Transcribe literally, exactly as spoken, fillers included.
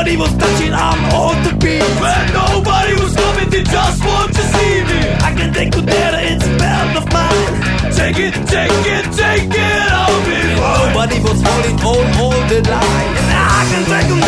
Nobody was touching, I'm on the beat. When nobody was coming, they just want to see me. I can take you there, it's a belt of mine. Take it, take it, take it, I'll be fine. Nobody was falling all, all the line. And I can take you